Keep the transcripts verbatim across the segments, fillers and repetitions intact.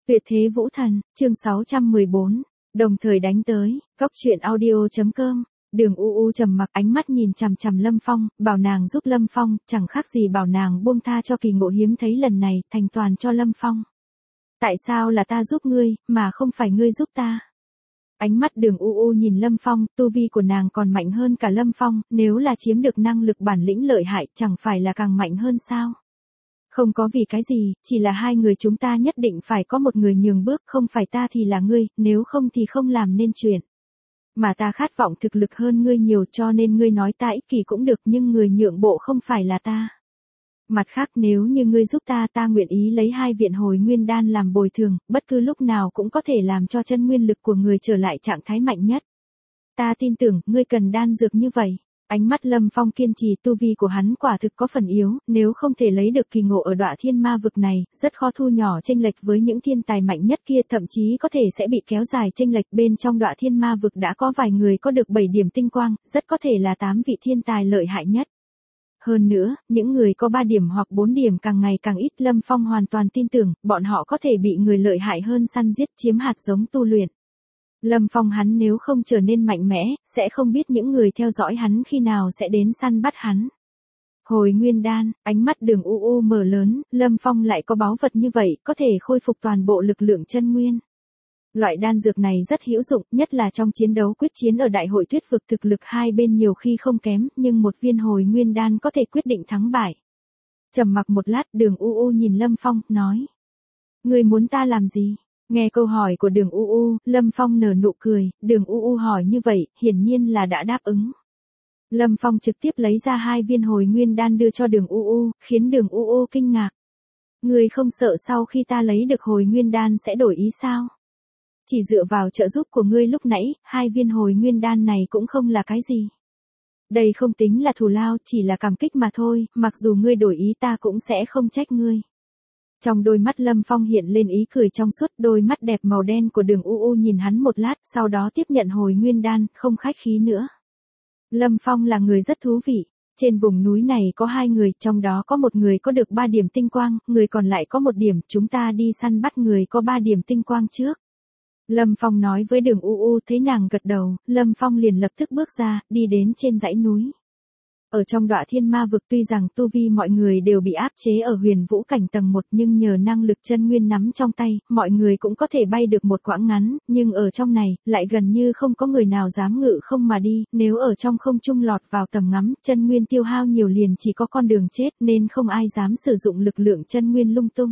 Tuyệt thế vũ thần, chương sáu trăm mười bốn, đồng thời đánh tới, góc truyện audio.com, Đường U U trầm mặc ánh mắt nhìn chằm chằm Lâm Phong, bảo nàng giúp Lâm Phong, chẳng khác gì bảo nàng buông tha cho kỳ ngộ hiếm thấy lần này, thành toàn cho Lâm Phong. Tại sao là ta giúp ngươi, mà không phải ngươi giúp ta? Ánh mắt Đường U U nhìn Lâm Phong, tu vi của nàng còn mạnh hơn cả Lâm Phong, nếu là chiếm được năng lực bản lĩnh lợi hại, chẳng phải là càng mạnh hơn sao? Không có vì cái gì, chỉ là hai người chúng ta nhất định phải có một người nhường bước, không phải ta thì là ngươi, nếu không thì không làm nên chuyện. Mà ta khát vọng thực lực hơn ngươi nhiều, cho nên ngươi nói ta ích kỷ cũng được, nhưng người nhượng bộ không phải là ta. Mặt khác, nếu như ngươi giúp ta, ta nguyện ý lấy hai viện hồi nguyên đan làm bồi thường, bất cứ lúc nào cũng có thể làm cho chân nguyên lực của người trở lại trạng thái mạnh nhất. Ta tin tưởng, ngươi cần đan dược như vậy. Ánh mắt Lâm Phong kiên trì, tu vi của hắn quả thực có phần yếu, nếu không thể lấy được kỳ ngộ ở Đọa Thiên Ma vực này, rất khó thu nhỏ chênh lệch với những thiên tài mạnh nhất kia, thậm chí có thể sẽ bị kéo dài chênh lệch. Bên trong Đọa Thiên Ma vực đã có vài người có được bảy điểm tinh quang, rất có thể là tám vị thiên tài lợi hại nhất. Hơn nữa, những người có ba điểm hoặc bốn điểm càng ngày càng ít, Lâm Phong hoàn toàn tin tưởng, bọn họ có thể bị người lợi hại hơn săn giết, chiếm hạt giống tu luyện. Lâm Phong hắn nếu không trở nên mạnh mẽ, sẽ không biết những người theo dõi hắn khi nào sẽ đến săn bắt hắn. Hồi nguyên đan, ánh mắt Đường U U mở lớn, Lâm Phong lại có báu vật như vậy, có thể khôi phục toàn bộ lực lượng chân nguyên. Loại đan dược này rất hữu dụng, nhất là trong chiến đấu quyết chiến ở đại hội tuyết vực, thực lực hai bên nhiều khi không kém, nhưng một viên hồi nguyên đan có thể quyết định thắng bại. Trầm mặc một lát, Đường U U nhìn Lâm Phong, nói. Ngươi muốn ta làm gì? Nghe câu hỏi của Đường U U, Lâm Phong nở nụ cười, Đường U U hỏi như vậy, hiển nhiên là đã đáp ứng. Lâm Phong trực tiếp lấy ra hai viên hồi nguyên đan đưa cho Đường U U, khiến Đường U U kinh ngạc. Ngươi không sợ sau khi ta lấy được hồi nguyên đan sẽ đổi ý sao? Chỉ dựa vào trợ giúp của ngươi lúc nãy, hai viên hồi nguyên đan này cũng không là cái gì. Đây không tính là thù lao, chỉ là cảm kích mà thôi, mặc dù ngươi đổi ý ta cũng sẽ không trách ngươi. Trong đôi mắt Lâm Phong hiện lên ý cười trong suốt, đôi mắt đẹp màu đen của Đường U U nhìn hắn một lát, sau đó tiếp nhận hồi nguyên đan, không khách khí nữa. Lâm Phong là người rất thú vị. Trên vùng núi này có hai người, trong đó có một người có được ba điểm tinh quang, người còn lại có một điểm, chúng ta đi săn bắt người có ba điểm tinh quang trước. Lâm Phong nói với Đường U U, thấy nàng gật đầu, Lâm Phong liền lập tức bước ra, đi đến trên dãy núi. Ở trong Đọa Thiên Ma vực tuy rằng tu vi mọi người đều bị áp chế ở huyền vũ cảnh tầng một, nhưng nhờ năng lực chân nguyên nắm trong tay, mọi người cũng có thể bay được một quãng ngắn, nhưng ở trong này, lại gần như không có người nào dám ngự không mà đi, nếu ở trong không trung lọt vào tầm ngắm, chân nguyên tiêu hao nhiều liền chỉ có con đường chết, nên không ai dám sử dụng lực lượng chân nguyên lung tung.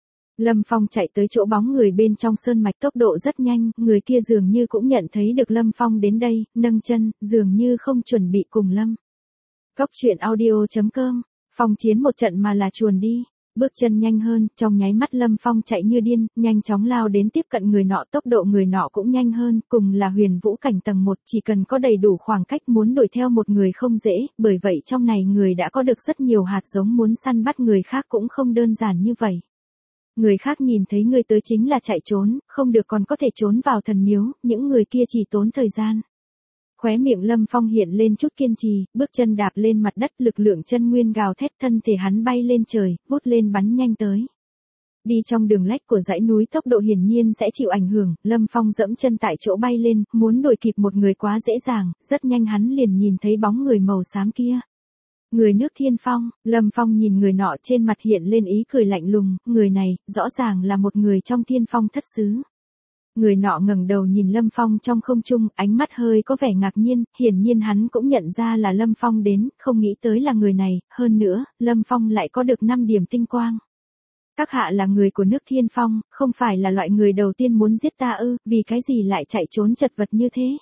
Lâm Phong chạy tới chỗ bóng người bên trong sơn mạch, tốc độ rất nhanh, người kia dường như cũng nhận thấy được Lâm Phong đến đây, nâng chân, dường như không chuẩn bị cùng Lâm. Góc truyện audio.com, Phong chiến một trận mà là chuồn đi, bước chân nhanh hơn, trong nháy mắt Lâm Phong chạy như điên, nhanh chóng lao đến tiếp cận người nọ, tốc độ người nọ cũng nhanh hơn, cùng là huyền vũ cảnh tầng một, chỉ cần có đầy đủ khoảng cách muốn đuổi theo một người không dễ, bởi vậy trong này người đã có được rất nhiều hạt giống, muốn săn bắt người khác cũng không đơn giản như vậy. Người khác nhìn thấy người tới chính là chạy trốn, không được còn có thể trốn vào thần miếu, những người kia chỉ tốn thời gian. Khóe miệng Lâm Phong hiện lên chút kiên trì, bước chân đạp lên mặt đất, lực lượng chân nguyên gào thét, thân thể hắn bay lên trời, vút lên bắn nhanh tới. Đi trong đường lách của dãy núi, tốc độ hiển nhiên sẽ chịu ảnh hưởng, Lâm Phong dẫm chân tại chỗ bay lên, muốn đuổi kịp một người quá dễ dàng, rất nhanh hắn liền nhìn thấy bóng người màu xám kia. Người nước Thiên Phong, Lâm Phong nhìn người nọ, trên mặt hiện lên ý cười lạnh lùng, người này, rõ ràng là một người trong Thiên Phong thất xứ. Người nọ ngẩng đầu nhìn Lâm Phong trong không trung, ánh mắt hơi có vẻ ngạc nhiên, hiển nhiên hắn cũng nhận ra là Lâm Phong đến, không nghĩ tới là người này, hơn nữa, Lâm Phong lại có được năm điểm tinh quang. Các hạ là người của nước Thiên Phong, không phải là loại người đầu tiên muốn giết ta ư, vì cái gì lại chạy trốn chật vật như thế?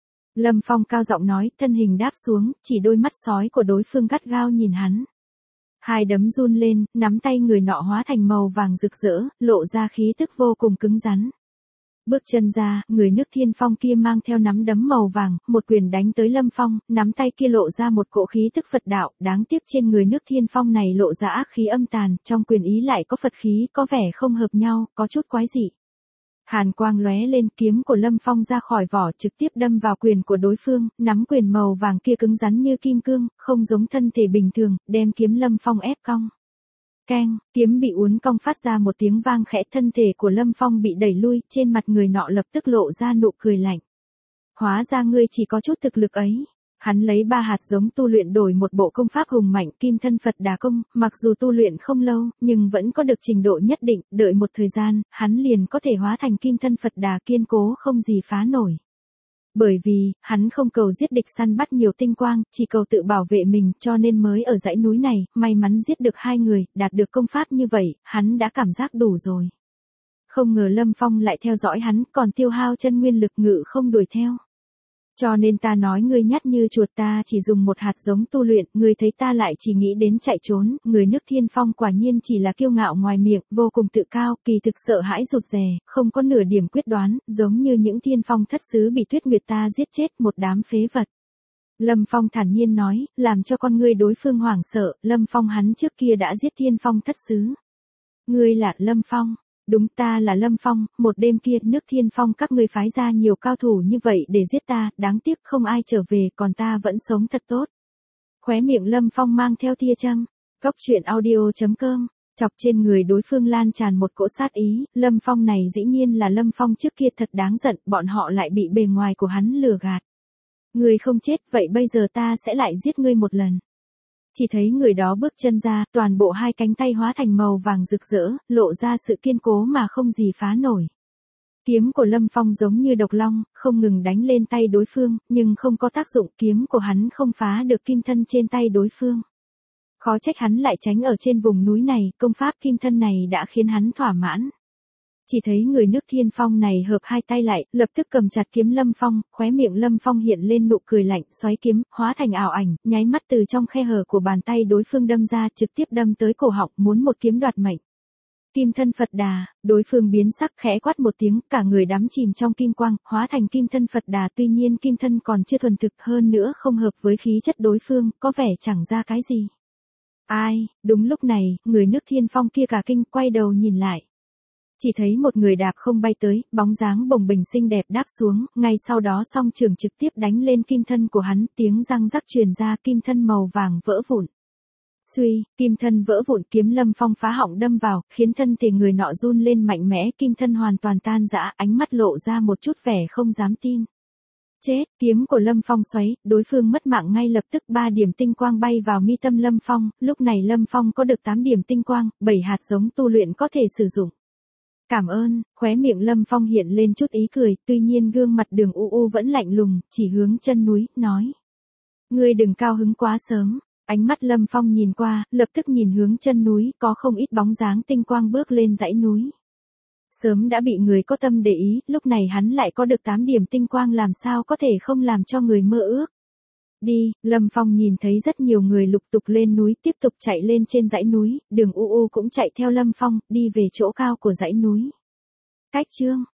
Lâm Phong cao giọng nói, thân hình đáp xuống, chỉ đôi mắt sói của đối phương gắt gao nhìn hắn. Hai đấm run lên, nắm tay người nọ hóa thành màu vàng rực rỡ, lộ ra khí tức vô cùng cứng rắn. Bước chân ra, người nước Thiên Phong kia mang theo nắm đấm màu vàng, một quyền đánh tới Lâm Phong, nắm tay kia lộ ra một cỗ khí tức Phật đạo, đáng tiếc trên người nước Thiên Phong này lộ ra ác khí âm tàn, trong quyền ý lại có Phật khí, có vẻ không hợp nhau, có chút quái dị. Hàn quang lóe lên, kiếm của Lâm Phong ra khỏi vỏ, trực tiếp đâm vào quyền của đối phương, nắm quyền màu vàng kia cứng rắn như kim cương, không giống thân thể bình thường, đem kiếm Lâm Phong ép cong. Keng, kiếm bị uốn cong phát ra một tiếng vang khẽ, thân thể của Lâm Phong bị đẩy lui, trên mặt người nọ lập tức lộ ra nụ cười lạnh. Hóa ra ngươi chỉ có chút thực lực ấy. Hắn lấy ba hạt giống tu luyện đổi một bộ công pháp hùng mạnh Kim Thân Phật Đà Công, mặc dù tu luyện không lâu, nhưng vẫn có được trình độ nhất định, đợi một thời gian, hắn liền có thể hóa thành Kim Thân Phật Đà kiên cố không gì phá nổi. Bởi vì, hắn không cầu giết địch săn bắt nhiều tinh quang, chỉ cầu tự bảo vệ mình, cho nên mới ở dãy núi này, may mắn giết được hai người, đạt được công pháp như vậy, hắn đã cảm giác đủ rồi. Không ngờ Lâm Phong lại theo dõi hắn, còn tiêu hao chân nguyên lực ngự không đuổi theo. Cho nên ta nói ngươi nhát như chuột, ta chỉ dùng một hạt giống tu luyện, ngươi thấy ta lại chỉ nghĩ đến chạy trốn, người nước Thiên Phong quả nhiên chỉ là kiêu ngạo ngoài miệng, vô cùng tự cao, kỳ thực sợ hãi rụt rè, không có nửa điểm quyết đoán, giống như những Thiên Phong thất sứ bị Tuyết Nguyệt ta giết chết, một đám phế vật. Lâm Phong thản nhiên nói, làm cho con ngươi đối phương hoảng sợ, Lâm Phong hắn trước kia đã giết Thiên Phong thất sứ. Ngươi là Lâm Phong? Đúng, ta là Lâm Phong, một đêm kia nước Thiên Phong các ngươi phái ra nhiều cao thủ như vậy để giết ta, đáng tiếc không ai trở về, còn ta vẫn sống thật tốt. Khóe miệng Lâm Phong mang theo tia châm. Cốc truyện audio chấm com, chọc trên người đối phương lan tràn một cỗ sát ý, Lâm Phong này dĩ nhiên là Lâm Phong trước kia thật đáng giận, bọn họ lại bị bề ngoài của hắn lừa gạt. Ngươi không chết, vậy bây giờ ta sẽ lại giết ngươi một lần. Chỉ thấy người đó bước chân ra, toàn bộ hai cánh tay hóa thành màu vàng rực rỡ, lộ ra sự kiên cố mà không gì phá nổi. Kiếm của Lâm Phong giống như độc long, không ngừng đánh lên tay đối phương, nhưng không có tác dụng, kiếm của hắn không phá được kim thân trên tay đối phương. Khó trách hắn lại tránh ở trên vùng núi này, công pháp kim thân này đã khiến hắn thỏa mãn. Chỉ thấy người nước Thiên Phong này hợp hai tay lại, lập tức cầm chặt kiếm Lâm Phong, khóe miệng Lâm Phong hiện lên nụ cười lạnh, xoáy kiếm, hóa thành ảo ảnh, nháy mắt từ trong khe hở của bàn tay đối phương đâm ra, trực tiếp đâm tới cổ họng, muốn một kiếm đoạt mệnh. Kim Thân Phật Đà, đối phương biến sắc khẽ quát một tiếng, cả người đắm chìm trong kim quang, hóa thành Kim Thân Phật Đà, tuy nhiên kim thân còn chưa thuần thực, hơn nữa không hợp với khí chất đối phương, có vẻ chẳng ra cái gì. Ai, đúng lúc này, người nước Thiên Phong kia cả kinh, quay đầu nhìn lại. Chỉ thấy một người đạp không bay tới, bóng dáng bồng bềnh xinh đẹp đáp xuống, ngay sau đó song trường trực tiếp đánh lên kim thân của hắn, tiếng răng rắc truyền ra, kim thân màu vàng vỡ vụn. Suy, kim thân vỡ vụn, kiếm Lâm Phong phá họng đâm vào, khiến thân thể người nọ run lên mạnh mẽ, kim thân hoàn toàn tan rã, ánh mắt lộ ra một chút vẻ không dám tin. Chết, kiếm của Lâm Phong xoáy, đối phương mất mạng ngay lập tức, ba điểm tinh quang bay vào mi tâm Lâm Phong, lúc này Lâm Phong có được tám điểm tinh quang, bảy hạt giống tu luyện có thể sử dụng. Cảm ơn, khóe miệng Lâm Phong hiện lên chút ý cười, tuy nhiên gương mặt Đường U U vẫn lạnh lùng, chỉ hướng chân núi, nói. Ngươi đừng cao hứng quá sớm. Ánh mắt Lâm Phong nhìn qua, lập tức nhìn hướng chân núi, có không ít bóng dáng tinh quang bước lên dãy núi. Sớm đã bị người có tâm để ý, lúc này hắn lại có được tám điểm tinh quang, làm sao có thể không làm cho người mơ ước. Đi, Lâm Phong nhìn thấy rất nhiều người lục tục lên núi, tiếp tục chạy lên trên dãy núi, Đường U U cũng chạy theo Lâm Phong, đi về chỗ cao của dãy núi. Cách chương